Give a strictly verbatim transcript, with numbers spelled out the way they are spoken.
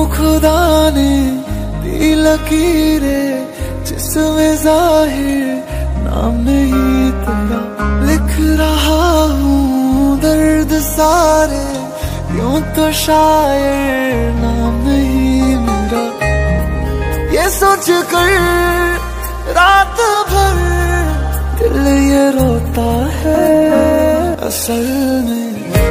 खुदा ने दी लकीरें जिसमें जाहिर नाम नहीं तेरा, लिख रहा हूँ दर्द सारे यूं तो शायर नाम नहीं मेरा। ये सोच कर रात भर दिल ये रोता है, असल में